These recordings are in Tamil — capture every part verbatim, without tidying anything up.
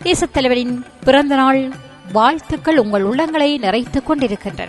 தேசத் தலைவரின் பிறந்த நாள் வாழ்த்துக்கள் உங்கள் உள்ளங்களை நிறைத்துக் கொண்டிருக்கின்றன.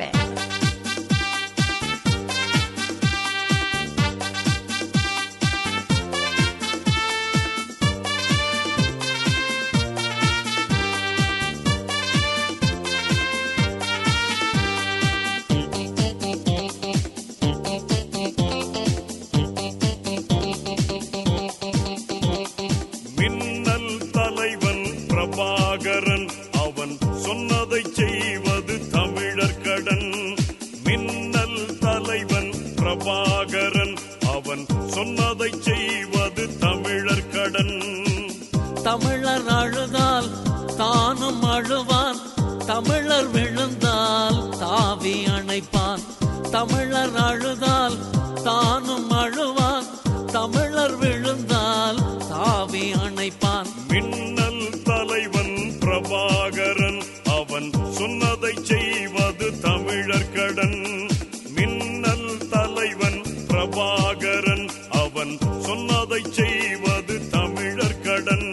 தமிழர் அழுதால் தானும் அழுவான், தமிழர் விழுந்தால் தாவி அணைப்பான். தமிழர் அழுதால் தானும் அழுவான், தமிழர் விழுந்தால் தாவி அணைப்பான். மின்னல் தலைவன் பிரபாகரன், அவன் சொன்னதை செய்வது தமிழர் கடன். மின்னல் தலைவன் பிரபாகரன், அவன் சொன்னதை செய்வது தமிழர் கடன்.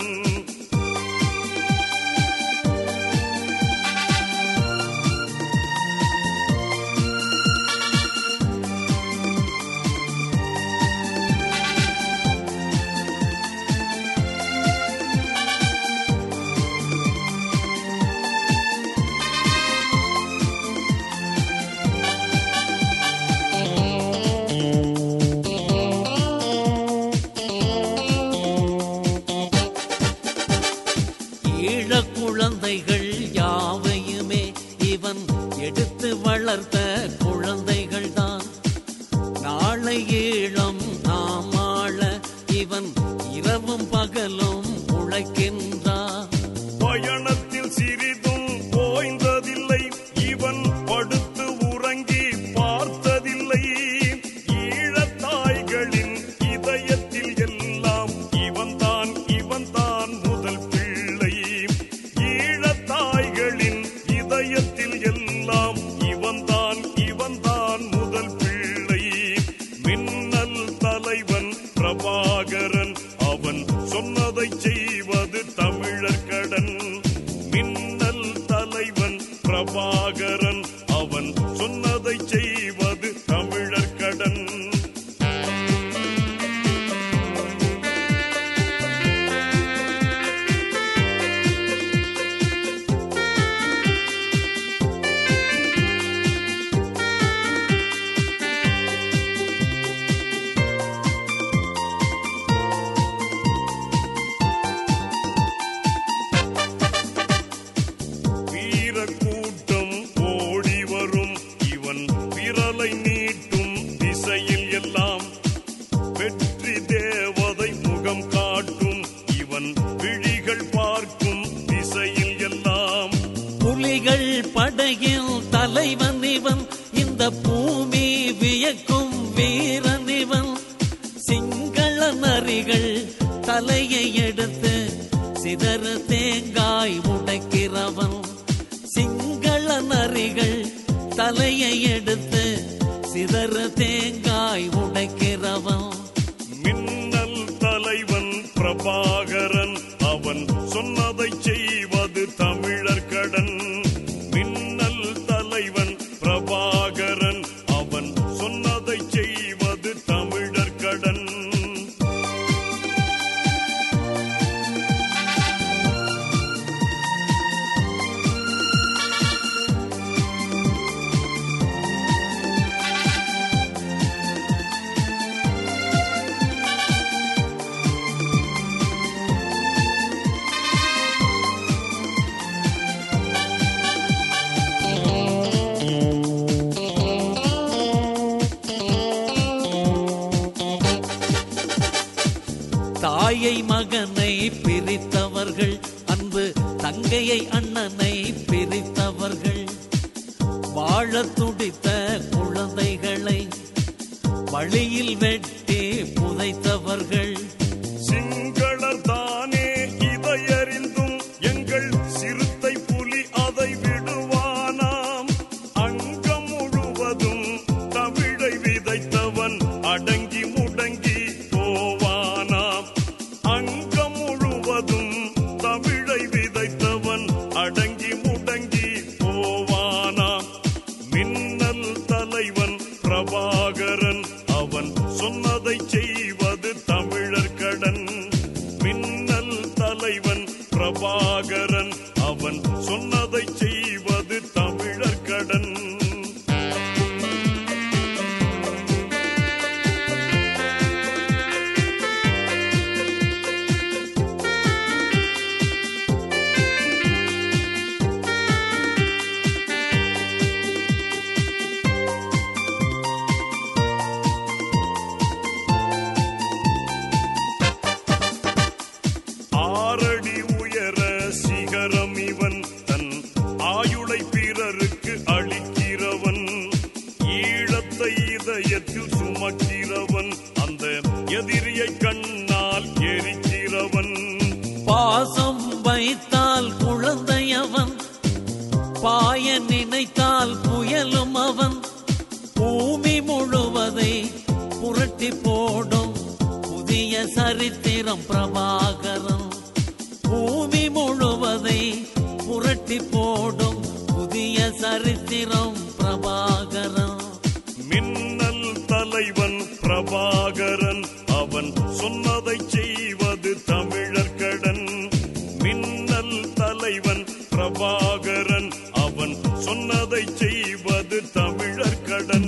குழந்தைகள் யாவையுமே இவன் எடுத்து வளர்த்த குழந்தைகள் தான். நாளை ஈழம் நாம் ஆள இவன் இரவும் பகலும் உழைக்கின்றான். பயணத்தில் சிறிதும் ஓய்ந்ததில்லை, இவன் படுத்து உறங்கி பார்த்ததில்லை. ஈழத்தாய்களின் இதயத்தில் எல்லாம் இவன் தான் இவன் தான் முதல் பிள்ளை. ஈழத்தாய்களின் இதயத்தில் எல்லாம் இவன் தான் இவன் தான் முதல் பிள்ளை. மின்னல் தலைவன் பிரபாகரன், அவன் சொன்னதை செய்வது தமிழர் கடன். மின்னல் தலைவன் பிரபாகரன், அவன் சொன்னதை செய்வது தமிழர் கடன். வீரக்கூட்டம் ஓடி வரும், இவன் விரலை நீட்டும் திசையில் எல்லாம் வெற்றி தேவதை முகம் காட்டும், இவன் விழிகள் பார்க்கும் திசையில் எல்லாம். புலிகள் படையில் தலைவன் இவன், இந்த பூமி வியக்கும் வீரன் இவன். சிங்கள நரிகள் தலையை எடுத்து சிதறு தேங்காய் உடைக்கிறவன். சிங்கள நரிகள் தலையை எடுத்து சிதறு தேங்காய் உடைக்கிறவன். மின்னல் தலைவன் பிரபாகரன், அவன் சொன்னதை செய்வது தமிழர் கடன். மின்னல் தலைவன் பிரபாகரன், அவன் சொன்னதை செய்வது தமிழர் கடன். தாயை மகனை பிரித்தவர்கள், அன்பு தங்கையை அண்ணனை பிரித்தவர்கள். வாழ துடித்த குழந்தைகளை வழியில் வெட்டி புதைத்தவர்கள். சிங்களர் தானே இதையறிந்தும் எங்கள் சிறுத்தை புலி அதை விடுவானாம். அங்கம் முழுவதும் தமிழை விதைத்தவன் அடங்கி முடங்கி போவானாம். அங்கம் முழுவதும் தமிழை விதைத்த பிரபாகரன், அவன் சொன்னதை செய்வது தமிழர் கடன். ஆறடி உயர சிகரம் இவன், தன் ஆயுளை பிறருக்கு அளிக்கிறவன், ஈழத்தை இதயத்தில் சுமக்கிறவன், அந்த எதிரியை கண்ணால் எரிக்கிறவன். பாசம் வைத்தால் குழந்தையவன், பாய நினைத்தால் புயலும் அவன், பூமி முழுவதை புரட்டி போடும் புதிய சரித்திரம் பிரபாகரன். பூமி முழுவதை புரட்டி போடும் புதிய சரித்திரம் பிரபாகரன். மின்னல் தலைவன் பிரபாகரன், அவன் சொன்னதை செய்வது தமிழர் கடன். மின்னல் தலைவன் பிரபாகரன், அவன் சொன்னதை செய்வது தமிழர் கடன்.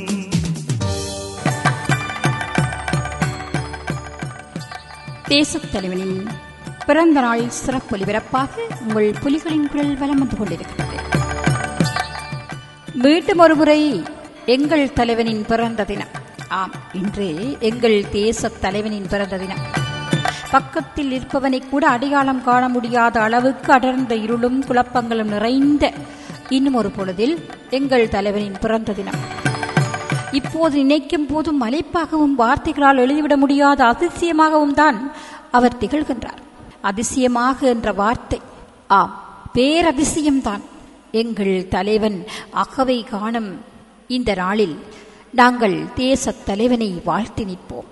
தேசத் தலைவனின் பிறந்த நாள் சிறப்பு ஒலிபரப்பாக உங்கள் புலிகளின் குரல் வலம் வந்து கொண்டிருக்கிறது. மீண்டும் ஒருமுறை எங்கள் தலைவனின் பிறந்த தினம். ஆம், இன்று எங்கள் தேசத் தலைவனின் பிறந்த தினம். பக்கத்தில் இருப்பவனை கூட அடையாளம் காண முடியாத அளவுக்கு அடர்ந்த இருளும் குழப்பங்களும் நிறைந்த இன்னும் ஒரு பொழுதில் எங்கள் தலைவனின் பிறந்த தினம். இப்போது நினைக்கும் போதும் மலைப்பாகவும் வார்த்தைகளால் எழுதிவிட முடியாத அதிசயமாகவும் தான் அவர் திகழ்கின்றார். அதிசயமாக என்ற வார்த்தை, ஆம், பேரதிசயம்தான். எங்கள் தலைவன் அகவை காணும் இந்த நாளில் நாங்கள் தேசத் தலைவனை வாழ்த்தி நிற்போம்.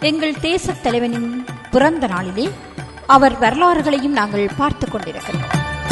எங்கள் தேசத் தலைவனின் பிறந்த நாளிலே அவர் வரலாறுகளையும் நாங்கள் பார்த்துக் கொண்டிருக்கிறோம்.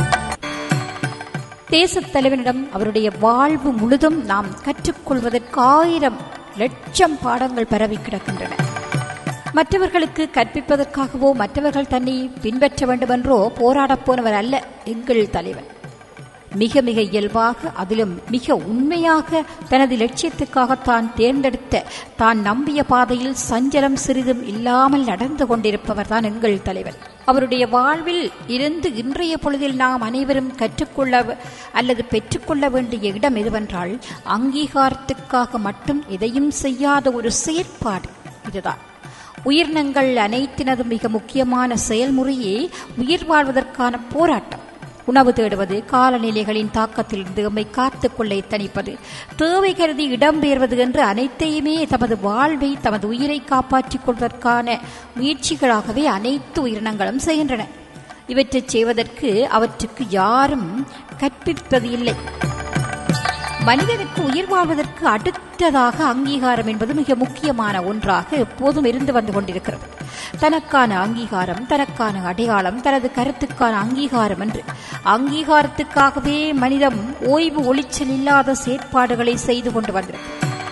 தேசத் தலைவனிடம் அவருடைய வாழ்வு முழுதும் நாம் கற்றுக்கொள்வதற்கு ஆயிரம் லட்சம் பாடங்கள் பரவி கிடக்கின்றன. மற்றவர்களுக்கு கற்பிப்பதற்காகவோ மற்றவர்கள் தன்னை பின்பற்ற வேண்டுமென்றோ போராடப் போனவர் அல்ல எங்கள் தலைவன். மிக மிக இயல்பாக, அதிலும் மிக உண்மையாக தனது லட்சியத்துக்காக தான் தேர்ந்தெடுத்த, தான் நம்பிய பாதையில் சஞ்சலம் சிறிதும் இல்லாமல் நடந்து கொண்டிருப்பவர் தான் எங்கள் தலைவன். அவருடைய வாழ்வில் இருந்து இன்றைய பொழுதில் நாம் அனைவரும் கற்றுக்கொள்ள அல்லது பெற்றுக்கொள்ள வேண்டிய இடம் எதுவென்றால், அங்கீகாரத்துக்காக மட்டும் எதையும் செய்யாத ஒரு செயற்பாடு இதுதான். உயிரினங்கள் அனைத்தினதும் மிக முக்கியமான செயல்முறையே உயிர் வாழ்வதற்கான போராட்டம். உணவு தேடுவது, காலநிலைகளின் தாக்கத்திலிருந்து நம்மை காத்துக்கொள்ள எத்தனிப்பது, தேவை கருதி இடம்பெயர்வது என்று அனைத்தையுமே தமது வாழ்வை, தமது உயிரை காப்பாற்றிக் கொள்வதற்கான முயற்சிகளாகவே அனைத்து உயிரினங்களும் செய்கின்றன. இவற்றை செய்வதற்கு அவற்றுக்கு யாரும் கற்பிப்பது இல்லை. மனிதனுக்கு உயிர் வாழ்வதற்கு அடுத்ததாக அங்கீகாரம் என்பது மிக முக்கியமான ஒன்றாக எப்போதும் இருந்து வந்து கொண்டிருக்கிறது. தனக்கான அங்கீகாரம், தனக்கான அடையாளம், தனது கருத்துக்கான அங்கீகாரம் என்று அங்கீகாரத்துக்காகவே மனிதம் ஓய்வு ஒளிச்சல் இல்லாத செயற்பாடுகளை செய்து கொண்டு வந்திருக்கிறது.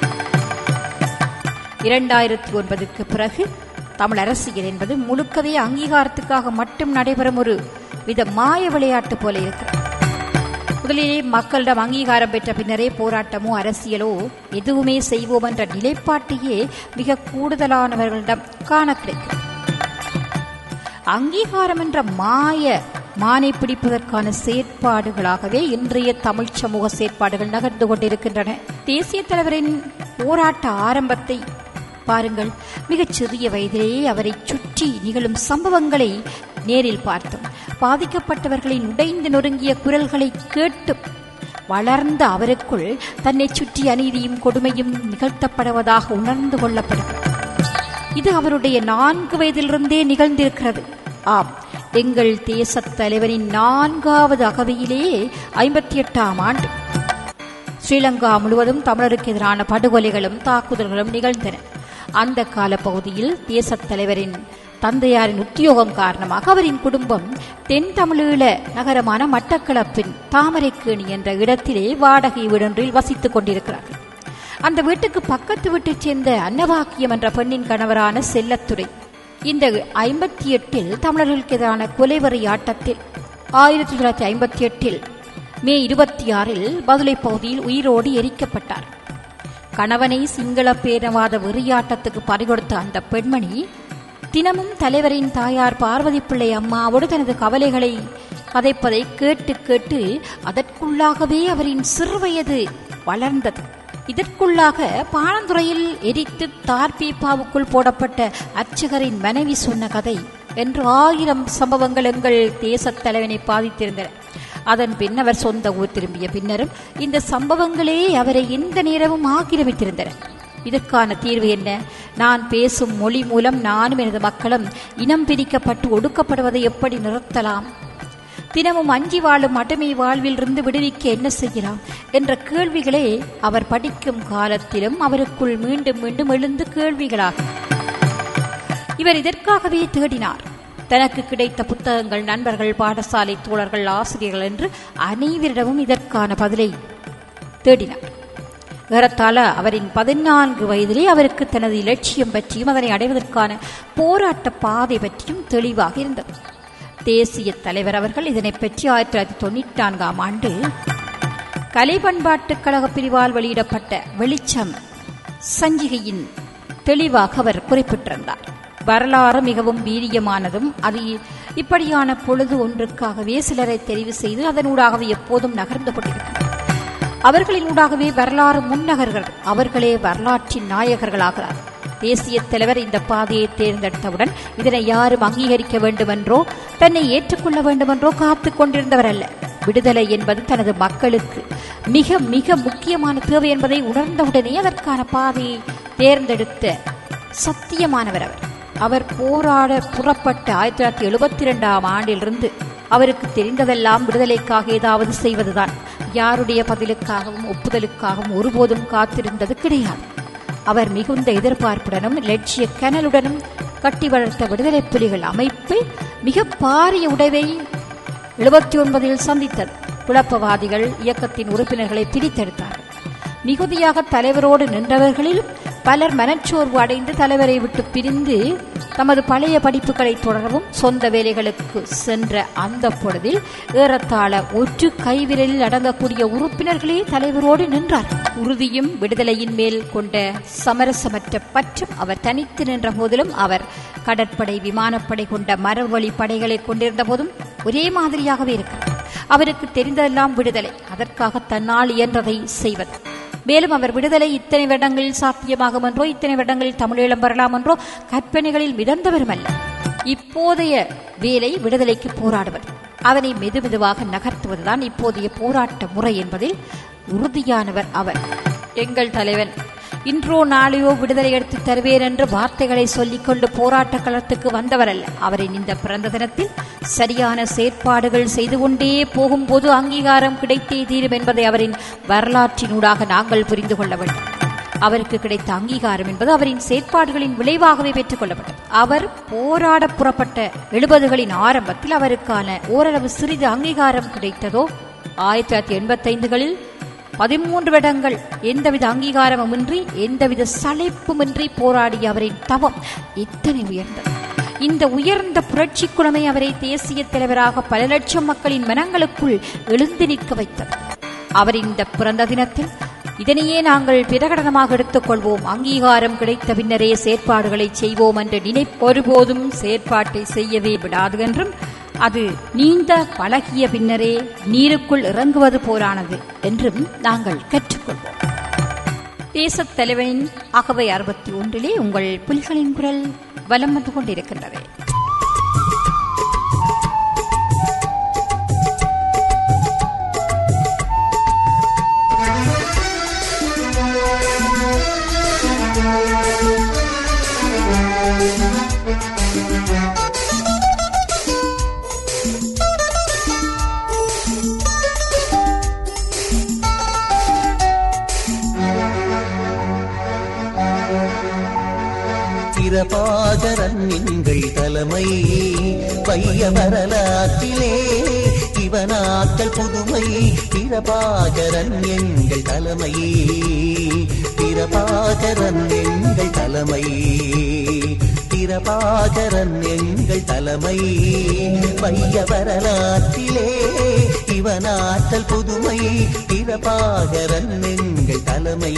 இரண்டாயிரத்தி ஒன்பதுக்கு பிறகு தமிழ் அரசியல் என்பது முழுக்கவே அங்கீகாரத்துக்காக மட்டும் நடைபெறும் ஒரு வித மாய விளையாட்டு போல இருக்கிறது. முதலிலே மக்களிடம் அங்கீகாரம் பெற்ற பின்னரே போராட்டமோ அரசியலோ எதுவுமே செய்வோம் என்ற நிலைப்பாட்டையே மிக கூடுதலானவர்களிடம் காண கிடைக்கும். அங்கீகாரம் என்ற மாய மானை பிடிப்பதற்கான செயற்பாடுகளாகவே இன்றைய தமிழ் சமூக செயற்பாடுகள் நகர்ந்து கொண்டிருக்கின்றன. தேசிய தலைவரின் போராட்ட ஆரம்பத்தை பாருங்கள். மிகச் சிறிய வயதிலேயே அவரை சுற்றி நிகழும் சம்பவங்களை நேரில் பார்த்தோம். பாதிக்கப்பட்டவர்களின் உடைந்து நொறுங்கிய குரல்களை கேட்டு வளர்ந்த அவருக்குள் தன்னை சுற்றி அநீதியும் கொடுமையும் நிகழ்த்தப்படுவதாக உணர்ந்து கொள்ளப்படுகிறது. இது அவருடைய நான்கு வயதிலிருந்தே நிகழ்ந்திருக்கிறது. ஆம், எங்கள் தேசத் தலைவரின் நான்காவது அகவையிலேயே ஐம்பத்தி எட்டாம் ஆண்டு ஸ்ரீலங்கா முழுவதும் தமிழருக்கு எதிரான படுகொலைகளும் தாக்குதல்களும் நிகழ்ந்தன. அந்த காலப்பகுதியில் தேசத் தலைவரின் தந்தையாரின் உத்தியோகம் காரணமாக அவரின் குடும்பம் தென் தமிழீழ நகரமான மட்டக்களப்பின் தாமரைக்கேணி என்ற இடத்திலே வாடகை வீடொன்றில் வசித்துக் கொண்டிருக்கிறார்கள். அந்த வீட்டுக்கு பக்கத்து வீட்டைச் சேர்ந்த அன்னபாக்கியம் என்ற பெண்ணின் கணவரான செல்லத்துறை இந்த ஐம்பத்தி எட்டில் தமிழர்களுக்கு எதிரான கொலைவரி ஆட்டத்தில் ஆயிரத்தி தொள்ளாயிரத்தி ஐம்பத்தி எட்டில் மே இருபத்தி ஆறில் பதுளை பகுதியில் உயிரோடு எரிக்கப்பட்டார். கணவனை சிங்கள பேரவாத வெறியாட்டத்துக்கு பறிகொடுத்த அந்த பெண்மணி தினமும் தலைவரின் தாயார் பார்வதி பிள்ளை அம்மாவோடு தனது கவலைகளை கதைப்பதை கேட்டு கேட்டு அதற்குள்ளாகவே அவரின் சிறுவயது வளர்ந்தது. இதற்குள்ளாக பாணந்துறையில் எரித்து தார்பீப்பாவுக்குள் போடப்பட்ட அர்ச்சகரின் மனைவி சொன்ன கதை என்று ஆயிரம் சம்பவங்கள் எங்கள் தேசத் தலைவனை பாதித்திருந்தன. அதன் பின் அவர் சொந்த ஊர் திரும்பிய பின்னரும் இந்த சம்பவங்களே அவரை எந்த நேரமும் ஆக்கிரமித்திருந்தன. இதற்கான தீர்வு என்ன? நான் பேசும் மொழி மூலம் நானும் எனது மக்களும் இனம் பிரிக்கப்பட்டு ஒடுக்கப்படுவதை எப்படி நிறுத்தலாம்? தினமும் அஞ்சி வாழும் அடிமை வாழ்வில் இருந்து விடுவிக்க என்ன செய்யலாம் என்ற கேள்விகளே அவர் படிக்கும் காலத்திலும் அவருக்குள் மீண்டும் மீண்டும் எழுந்து கேள்விகளாக. இவர் இதற்காகவே தேடினார். தனக்கு கிடைத்த புத்தகங்கள், நண்பர்கள், பாடசாலை தோழர்கள், ஆசிரியர்கள் என்று அனைவரிடமும் இதற்கான பதிலை தேடினார். ஏறத்தாழ அவரின் பதினான்கு வயதிலே அவருக்கு தனது இலட்சியம் பற்றியும் அதனை அடைவதற்கான போராட்ட பாதை பற்றியும் தெளிவாக இருந்தது. தேசிய தலைவர் அவர்கள் இதனை பற்றி ஆயிரத்தி தொள்ளாயிரத்தி தொண்ணூற்றி நான்காம் ஆண்டு கலை பண்பாட்டுக் கழக பிரிவால் வெளியிடப்பட்ட வெளிச்சம் சஞ்சிகையின் தெளிவாக அவர் குறிப்பிட்டிருந்தார். வரலாறு மிகவும் வீரியமானதும் அது இப்படியான பொழுது ஒன்றுக்காகவே சிலரை தெரிவு செய்து அதனூடாகவே எப்போதும் நகர்ந்து கொண்டிருக்கிறது. அவர்களின் ஊடாகவே வரலாறு முன்னகர்கள், அவர்களே வரலாற்றின் நாயகர்களாகிறார். தேசிய தலைவர் இந்த பாதையை தேர்ந்தெடுத்தவுடன் இதனை யாரும் அங்கீகரிக்க வேண்டுமென்றோ தன்னை ஏற்றுக்கொள்ள வேண்டுமென்றோ காத்துக் கொண்டிருந்தவர் அல்ல. விடுதலை என்பது தனது மக்களுக்கு மிக மிக முக்கியமான தேவை என்பதை உணர்ந்தவுடனே அதற்கான பாதையை தேர்ந்தெடுத்த சத்தியமானவர் அவர். அவர் போராட புறப்பட்ட ஆயிரத்தி தொள்ளாயிரத்தி எழுபத்தி இரண்டாம் ஆண்டிலிருந்து அவருக்கு தெரிந்ததெல்லாம் விடுதலைக்காக ஏதாவது செய்வதுதான். யாருடைய பதிலுக்காகவும் ஒப்புதலுக்காகவும் ஒருபோதும் காத்திருந்தது கிடையாது. அவர் மிகுந்த எதிர்பார்ப்புடனும் லட்சிய கனலுடனும் கட்டி வளர்த்த விடுதலை புலிகள் அமைப்பு மிக பாரிய உடைவை எழுபத்தி ஒன்பதில் சந்தித்தது. குழப்பவாதிகள் இயக்கத்தின் உறுப்பினர்களை பிரித்தெடுத்தார்கள். மிகுதியாக தலைவரோடு நின்றவர்களில் பலர் மனச்சோர்வு அடைந்து தலைவரை விட்டு பிரிந்து தமது பழைய படிப்புகளை தொடரவும் சொந்த வேலைகளுக்கு சென்ற அந்த பொழுதில் ஏறத்தாழ ஒற்று கைவிரலில் அடங்கக்கூடிய உறுப்பினர்களே தலைவரோடு நின்றார். உறுதியும் விடுதலையின் மேல் கொண்ட சமரசமற்ற பற்றும் அவர் தனித்து நின்ற போதிலும், அவர் கடற்படை விமானப்படை கொண்ட மரவழி படைகளை கொண்டிருந்த போதும் ஒரே மாதிரியாகவே இருக்கிறார். அவருக்கு தெரிந்ததெல்லாம் விடுதலை, அதற்காக தன்னால் இயன்றதை செய்வது. மேலும் அவர் விடுதலை இத்தனை வருடங்களில் சாத்தியமாகும் என்றோ இத்தனை வருடங்களில் தமிழீழம் வரலாம் என்றோ கற்பனைகளில் மிதந்தவரும் அல்ல. இப்போதைய வேலை விடுதலைக்கு போராடுவது, அதனை மெது மெதுவாக நகர்த்துவதுதான் இப்போதைய போராட்ட முறை என்பதில் உறுதியானவர் அவர். எங்கள் தலைவன் இன்றோ நாளையோ விடுதலை எடுத்து தருவேன் என்று வார்த்தைகளை சொல்லிக்கொண்டு போராட்ட களத்துக்கு வந்தவர் அல்ல. அவரின் இந்த பிறந்த தினத்தில் சரியான செயற்பாடுகள் செய்து கொண்டே போகும்போது அங்கீகாரம் கிடைத்தே தீரும் என்பதை அவரின் வரலாற்றினூடாக நாங்கள் புரிந்து கொள்ள வேண்டும். அவருக்கு கிடைத்த அங்கீகாரம் என்பது அவரின் செயற்பாடுகளின் விளைவாகவே பெற்றுக் கொள்ளப்பட்டது. அவர் போராட புறப்பட்ட எழுபதுகளின் ஆரம்பத்தில் அவருக்கான ஓரளவு சிறிது அங்கீகாரம் கிடைத்ததோ ஆயிரத்தி தொள்ளாயிரத்தி எண்பத்தி ஐந்துகளில் பதிமூன்று வருடங்கள் எந்தவித அங்கீகாரமுமின்றி எந்தவித சளைப்புமின்றி போராடிய அவரின் தவம் இத்தனை உயர்ந்தது. இந்த உயர்ந்த புரட்சி குணமை அவரை தேசிய தலைவராக பல லட்சம் மக்களின் மனங்களுக்குள் எழுந்து நிற்க வைத்தது. அவரின் இந்த பிறந்த தினத்தில் இதனையே நாங்கள் பிரகடனமாக எடுத்துக் கொள்வோம். அங்கீகாரம் கிடைத்த பின்னரே செயற்பாடுகளை செய்வோம் என்று நினைப்பு ஒருபோதும் செயற்பாட்டை செய்யவே விடாது என்றும், அது நீந்த பழகிய பின்னரே நீருக்குள் இறங்குவது போலானது என்றும் நாங்கள் கற்றுக்கொள்வோம். தேசத் தலைவனின் அகவை அறுபத்தி ஒன்றிலே உங்கள் புலிகளின் குரல் வலம் வந்து கொண்டிருக்கின்றது. பிரபாகரன் எங்கள் தலைமை, வைய வரலாற்றிலே இவனாக்கள் புதுமை. பிரபாகரன் எங்கள் தலைமை, பிரபாகரன் எங்கள் தலைமை, பிரபாகரன் எங்கள் தலைமை. வைய வரலாற்றிலே இவனாக்கள் புதுமை. பிரபாகரன் எங்கள் தலைமை,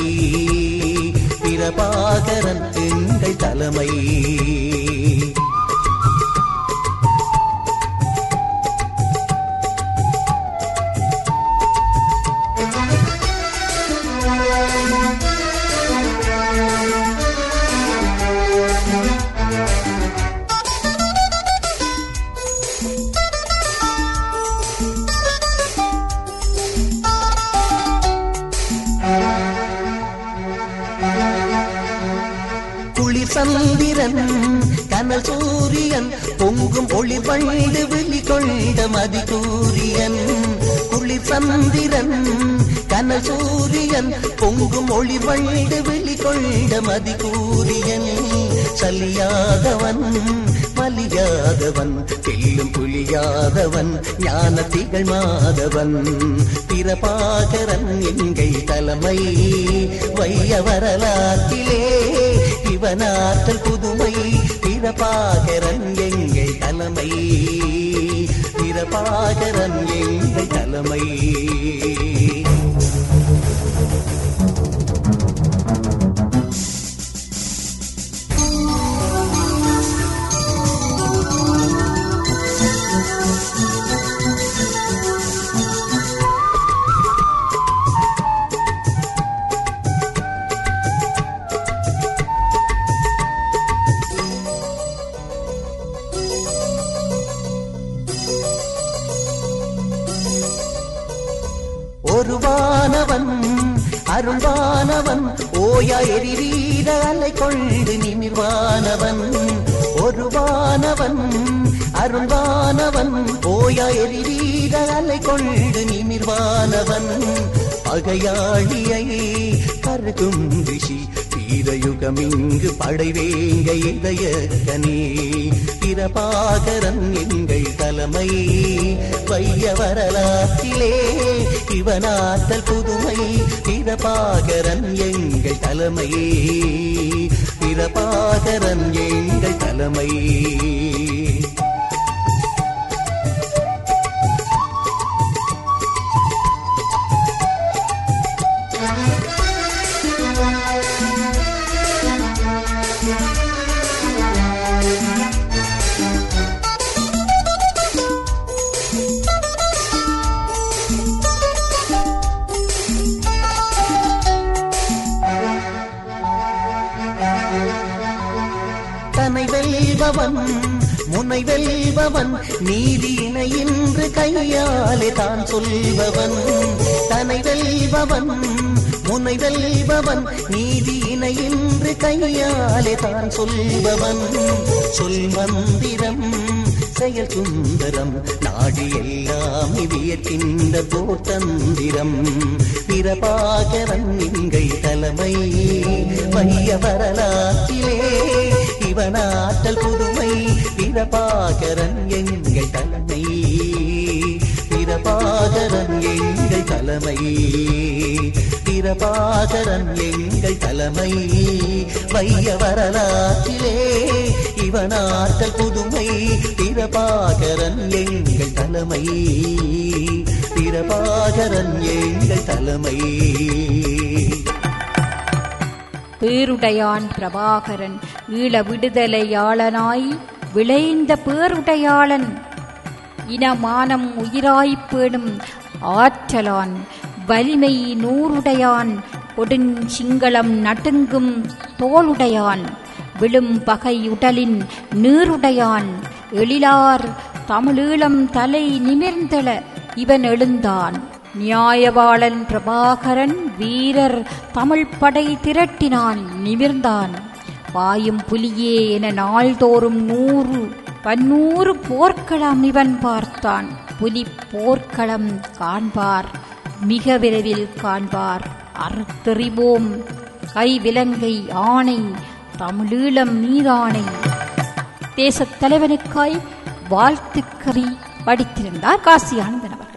பிரபாகரன் எங்கள் தலைமை. சந்திரன் கனல் சூரியன் பொங்கும் ஒளிர் வண்டு வெளி கொண்ட மதிசூரியன். குளிர் சந்திரன் கனல் சூரியன் பொங்கும் ஒளிர் வண்டு வெளி கொண்ட மதிசூரியன். சலியாதவன் மலியாதவன் செல்லும் புலியாதவன் ஞான திகழ் மாதவன். பிரபாகரன் எங்கள் தலைமை, வைய வரலாற்றிலே இவனாற்றல் புதுமை. பிரபாகரன் எங்கள் தலைமை, பிரபாகரன் எங்கள் தலைமை. ஒருவானவன் அருள்வானவன் ஓயா எரிவீர அலை கொண்டு நிமிர்வானவன். ஒருவானவன் அருள்வானவன் ஓயா எரிவீர அலை கொண்டு நிமிர்வானவன். பகையாளியை கருகும் ரிஷி வீர வீரயுகமிங்கு படைவேங்க இதயக்கனே பிரபாகரன் எங்கள் தலைமை வைய வரலாற்றிலே இவனாற்றல் புதுமை பிரபாகரன் எங்கள் தலைமை பிரபாகரன் எங்கள் தலைமை முனை வெல்பவன் நீதியினை இன்று கையாலே தான் சொல்பவன் தனை வெல்பவன் முனை வெல்பவன் நீதியினை இன்று கையாலே தான் சொல்பவன் சொல் மந்திரம் செயல் சுந்தரம் நாடி எல்லாம் வியக்கின்ற போர்த்தந்திரம் பிரபாகரன் எங்கள் தலைமை வைய வரலாற்றிலே இவனாற்றல் புதுமை பிரபாகரன் எங்கள் தலைமை பிரபாகரன் எங்கள் தலைமை பிரபாகரன் எங்கள் தலைமை வைய வரலாற்றிலே இவனாற்றல் புதுமை பிரபாகரன் எங்கள் தலைமை பிரபாகரன் எங்கள் தலைமை பேருடையான் பிரபாகரன் ஈழ விடுதலையாளனாய் விளைந்த பேருடையாளன் இனமானம் உயிராய்ப் பேணும் ஆற்றலான் வலிமை நூறுடையான் கொடும் சிங்களம் நட்டுங்கும் தோளுடையான் விழும் பகை உடலின் நீருடையான் எழிலார் தமிழீழம் தலை நிமிர்ந்தள இவன் எழுந்தான் நியாயவாளன் பிரபாகரன் வீரர் தமிழ் படை திரட்டினான் நிமிர்ந்தான் பாயும் புலியே என நாள்தோறும் நூறு பன்னூறு போர்க்களம் இவன் பார்த்தான் புலி போர்க்களம் காண்பார் மிக விரைவில் காண்பார் அறுத்தெறிவோம் கைவிலங்கை ஆணை தமிழீழம் மீதானை தேசத் தலைவனுக்காய் வாழ்த்துக்கறி படித்திருந்தார் காசி ஆனந்தன் அவர்கள்.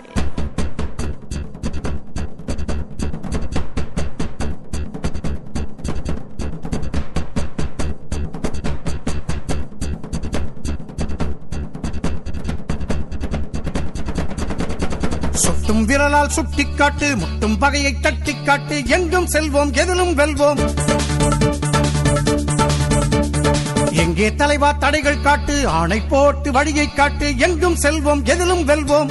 சுட்டும் விரலால் சுட்டிக்காட்டு முட்டும் பகையை தட்டிக்காட்டு எங்கும் செல்வோம் எதிலும் வெல்வோம் எங்கே தலைவா தடைகள் காட்டு ஆணை போட்டு வழியை காட்டு எங்கும் செல்வோம் எதிலும் வெல்வோம்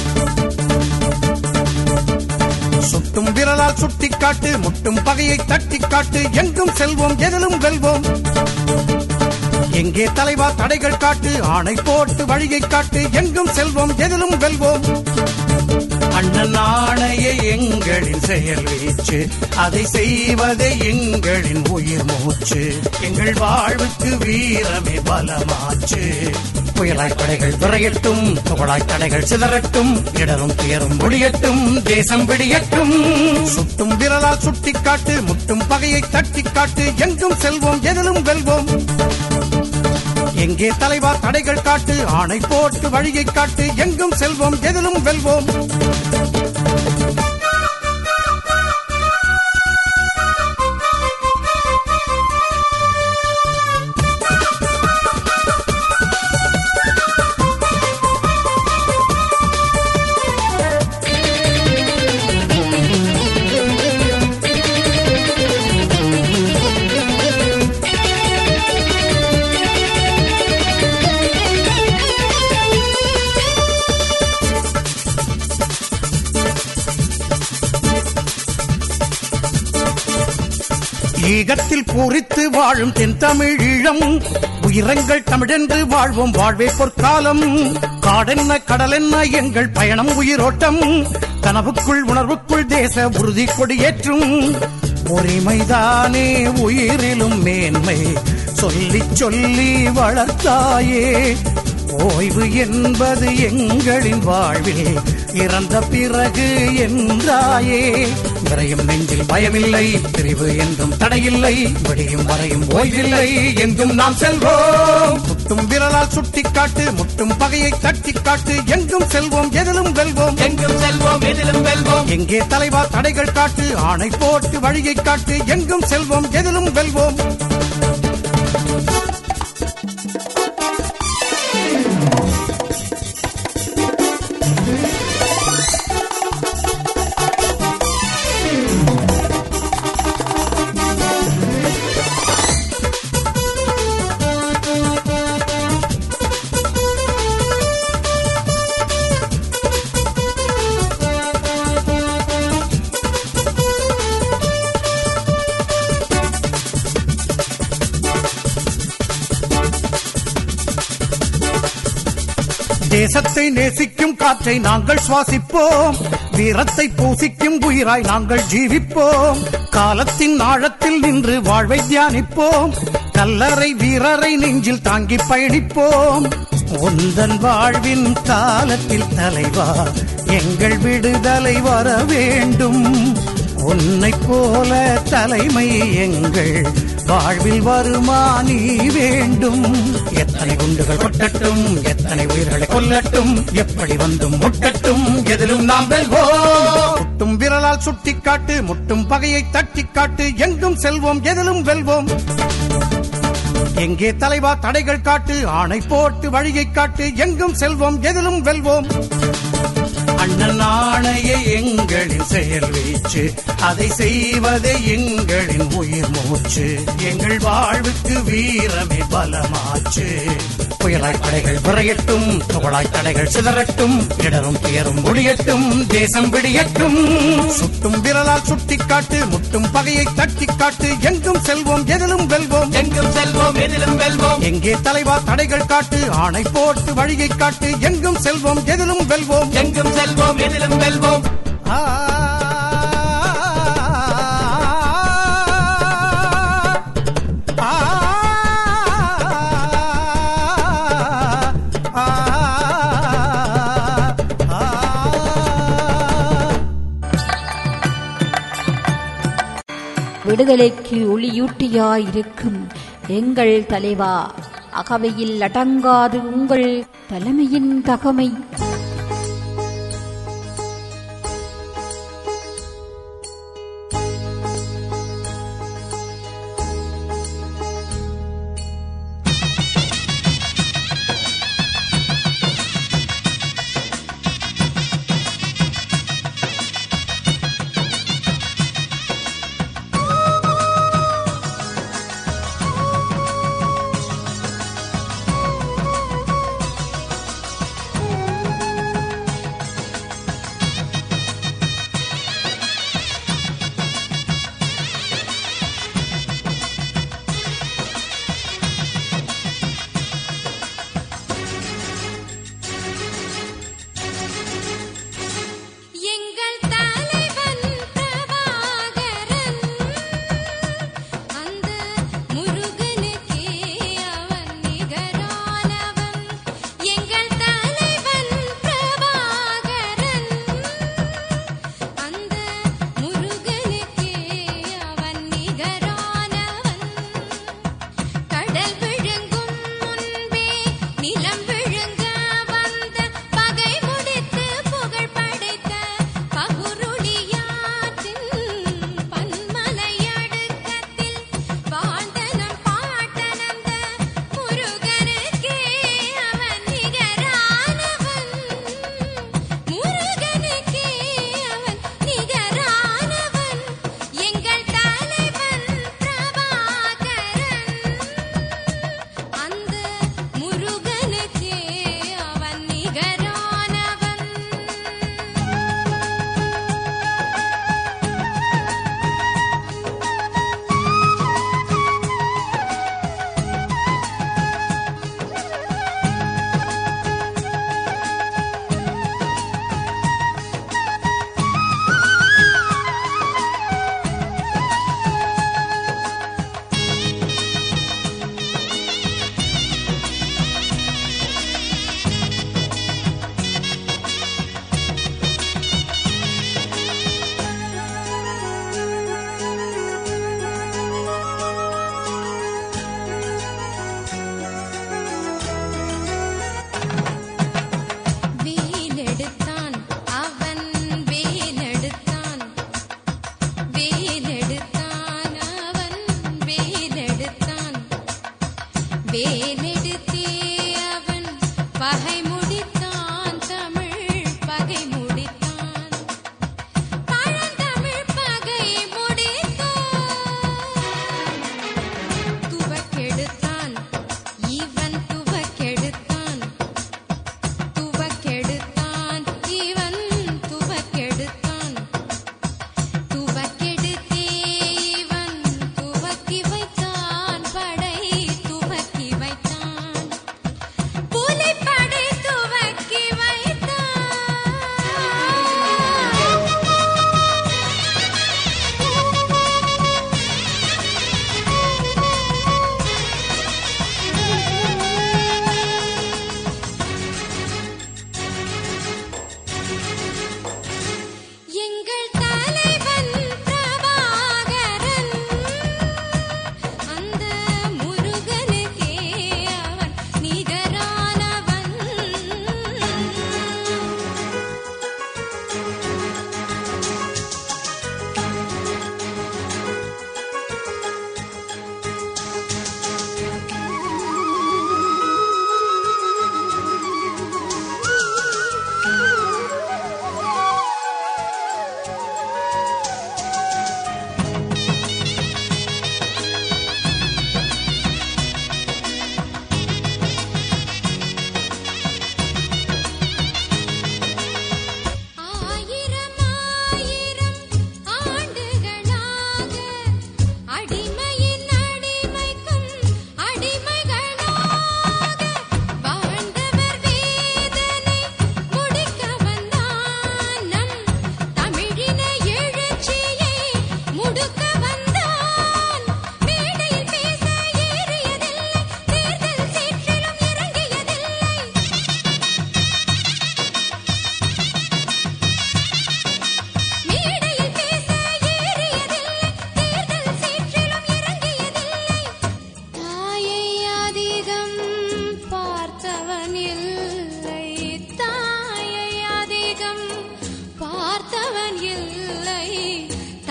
சுட்டும் விரலால் சுட்டிக்காட்டு முட்டும் பகையை தட்டிக்காட்டு எங்கும் செல்வோம் எதிலும் வெல்வோம் எங்கே தலைவா தடைகள் காட்டு ஆணை போட்டு வழியை காட்டு எங்கும் செல்வோம் எதிலும் வெல்வோம் அண்ணன் ஆணைய எங்களின் செயல் வீச்சு அதை செய்வதே எங்களின் உயிர் மூச்சு எங்கள் வாழ்வுக்கு வீரமே பலமாச்சு புயலாய் படைகள் விரையட்டும் புகழாய் தடைகள் சிதறட்டும் இடரும் துயரும் முடியட்டும் தேசம் விடியட்டும் சுட்டும் விரலால் சுட்டிக்காட்டு முட்டும் பகையை தட்டிக்காட்டு எங்கும் செல்வோம் எதிலும் வெல்வோம் எங்கே தலைவா தடைகள் காட்டு ஆணை போட்டு வழியை காட்டு எங்கும் செல்வோம் எதிலும் வெல்வோம் ஈகத்தில் பூரித்து வாழும் தென் தமிழீழம் உயிரங்கள் தமிழென்று வாழ்வோம் வாழ்வே பொற்காலம் காடென்ன கடலென்ன எங்கள் பயணம் உயிரோட்டம் கனவுக்குள் உணர்வுக்குள் தேச உறுதி கொடியேற்றும் உரிமைதானே உயிரிலும் மேன்மை சொல்லி சொல்லி வளர்த்தாயே ஓய்வு என்பது எங்களின் வாழ்வில் இறந்த பிறகு என்றாயே விரையும் நெஞ்சில் பயமில்லை, பிரிவு என்றும் தடையில்லை, விடியும் வரையும் ஓய்வில்லை, எங்கும் நாம் செல்வோம். முட்டும் விரலால் சுட்டிக்காட்டு, முட்டும் பகையை தட்டிக்காட்டு, எங்கும் செல்வோம் எதிலும் வெல்வோம், எங்கும் செல்வோம் எதிலும் வெல்வோம். எங்கே தலைவா தடைகள் காட்டு, ஆணை போட்டு வழியை காட்டு, எங்கும் செல்வோம் எதிலும் வெல்வோம். தேசத்தை நேசிக்கும் காற்றை நாங்கள் சுவாசிப்போம், வீரத்தை பூசிக்கும் உயிராய் நாங்கள் ஜீவிப்போம், காலத்தின் ஆழத்தில் நின்று வாழ்வை தியானிப்போம், கல்லறை வீரரை நெஞ்சில் தாங்கி பயணிப்போம். உந்தன் வாழ்வின் காலத்தில் தலைவா எங்கள் விடுதலை வர வேண்டும், உன்னை போல தலைமை எங்கள் வாழ்வில் வருமா நீ வேண்டும். எத்தனை குண்டுகள் கொட்டட்டும், எத்தனை உயிர்களை கொல்லட்டும், எப்படி வந்தும் முட்டட்டும், எதிலும் நாம் வெல்வோம். முட்டும் விரலால் சுட்டிக்காட்டு, முட்டும் பகையை தட்டிக்காட்டு, எங்கும் செல்வோம் எதிலும் வெல்வோம். எங்கே தலைவா தடைகள் காட்டு, ஆணை போட்டு வழியை காட்டு, எங்கும் செல்வோம் எதிலும் வெல்வோம். அண்ணன் ஆணைய எங்களின் செயல் வீச்சு, அதை செய்வதே எங்களின் உயிர் மூச்சு, எங்கள் வாழ்வுக்கு வீரமே பலமாச்சு. புயலாய் தடைகள் விரையட்டும், துகளாய் தடைகள் சிதறட்டும், இடரும் துயரும் ஒளியட்டும், தேசம் விடியட்டும். சுட்டும் விரலால் சுட்டிக்காட்டு, முட்டும் பகையை தட்டிக்காட்டு, எங்கும் செல்வோம் எதிலும் வெல்வோம், எங்கும் செல்வோம் எதிலும் வெல்வோம். எங்கே தலைவா தடைகள் காட்டு, ஆணை போட்டு வழியை காட்டு, எங்கும் செல்வோம் எதிலும் வெல்வோம், எங்கும் செல்வோம் எதிலும் வெல்வோம். ஆ விடுதலைக்கு ஒளியூட்டியாயிருக்கும் எங்கள் தலைவா, அகவையில் அடங்காது உங்கள் தலைமையின் தகமை.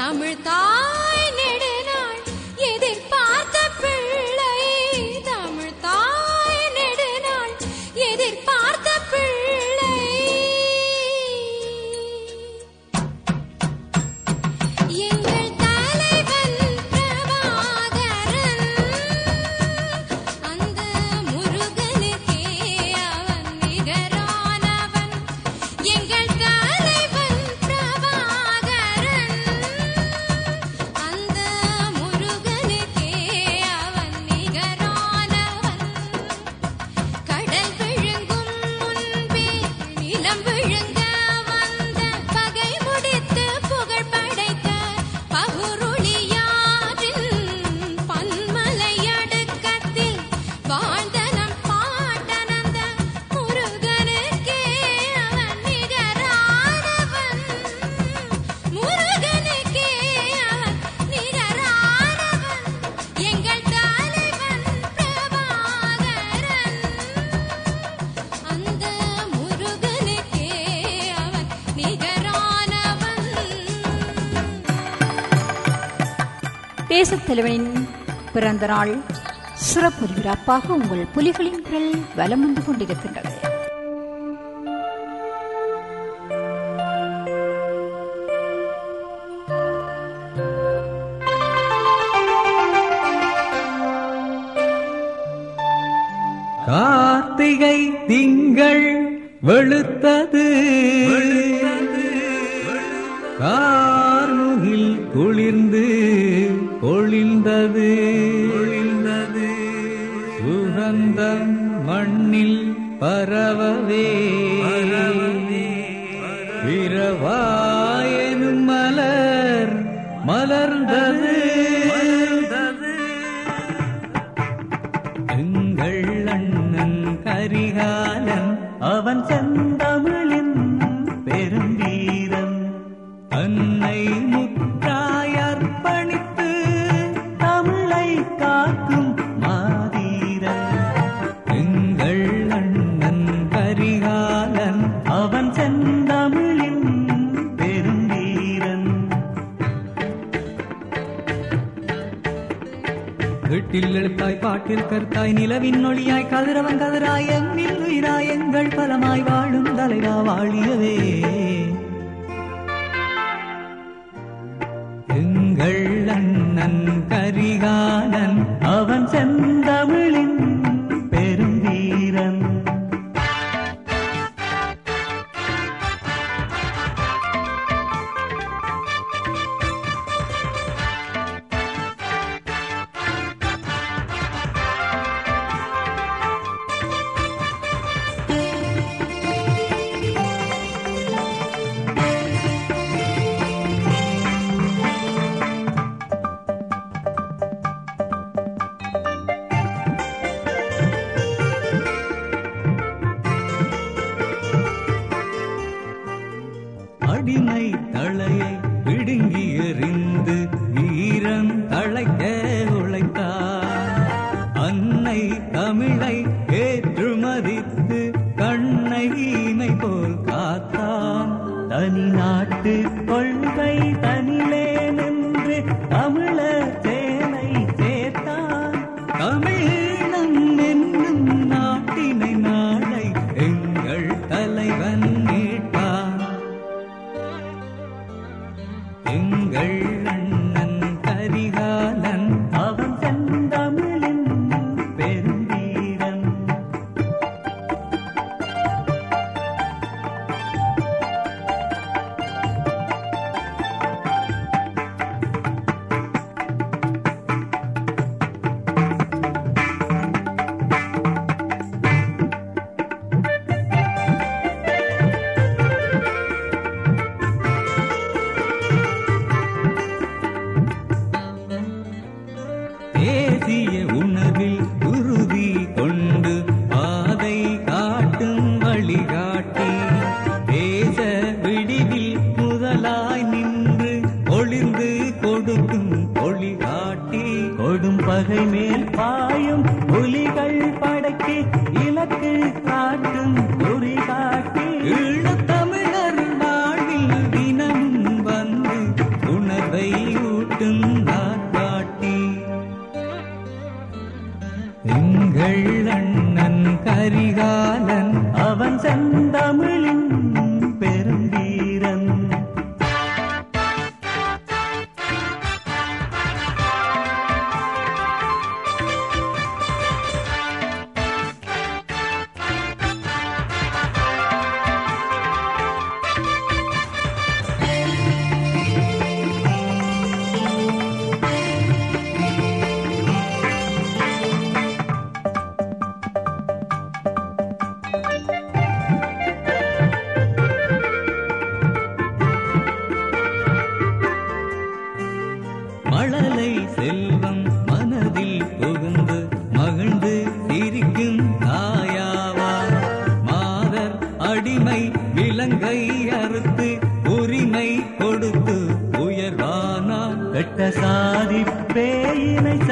தமிழ் தாய் நெடுநாள் எதிர்பார்த்த பிள்ளை, தமிழ் தாய் நெடுநாள் எதிர்பார்த்த பிள்ளை. எங்கள் தலைவன் பிரபாகரன், அந்த முருகனுக்கே அவன் நிகரானவன். எங்கள் தலைவன் பிரபாகரன், அந்த முருகனுக்கே அவன் நிகரானவன். கடல் விழுங்கும் முன்பே நிலம் விழுங்க வந்த, பகை முடித்து புகழ் படைத்த பகுருளியாரின் பன்மலை அடுக்கத்தில் வாழ்ந்த நம் பாட்டனந்த முருகனுக்கே அவன் நிகரானவன். முருகனுக்கே அவன் நிகரானவன். எங்கள் தலைவன் பிரபாகரன், அந்த முருகனுக்கே அவன் நிகரானவன். தேசத் தலைவனின் பிறந்த நாள் சிறப்பு விழாப்பாக உங்கள் புலிகளின் குரல் வலம் வந்து கொண்டிருக்கின்றது. கார்த்திகை திங்கள் வெளுத்தது, கார்முகில் குளிர்ந்து பொழிந்தது, சுகந்தம் மண்ணில் பரவவே, விரவாயனும் மலர் மலர்ந்தது. எங்கள் அண்ணன் கரிகாலன் அவன் செந்தமிழின் பெரும்பீரன், அன்னை முத்தாயர்ப்பணித்து தமிழை காக்கும் மாதீரன். எங்கள் அண்ணன் கரிகாலன் அவன் செந்தமிழின் பெரும்பீரன். வீட்டில் எழுத்தாய் பாட்டில் கருத்தாய் நிலவின் ஒளியாய் கதிரவன் கதிராய் எண்ணில் உயிராய் எங்கள் பலமாய் வாழும் தலைவா வாழியவே. எங்கள் அண்ணன் கரிகாலன் அவன் செந்தமிழின் பெரும்பீரன். அடிமை தலையை பிடுங்கி எறிந்து வீரன் தழைக்க உழைத்தார். அன்னை தமிழை ஏற்றுமதித்து கண்ணை இமை போல் காத்தான். தனி நாட்டு கொள்கை தனிலே நின்று தமிழர் சேனை சேர்த்தான். தமிழம் என்னும் நாட்டினை நாளை எங்கள் தலைவன் மீட்டான். எங்கள் அண்ணன் கரிகாலன் அவன் செந்தமிழின் பெரும்பீரன். தேசிய உணவில் உறுதி கொண்டு பாதை காட்டும் வழிகாட்டி, தேச விடிவில் முதலாய் நின்று ஒளிர்ந்து கொடுக்கும் ஒளிகாட்டி, கொடும் பகை மேல் பாயும் புலிகள் படைக்கு இலக்கு காட்டும் குறிகாட்டி, ஈழத்தமிழர் வாழ்வில் தினமும் வந்து உணர்வை வெட்ட சாதி பேயினை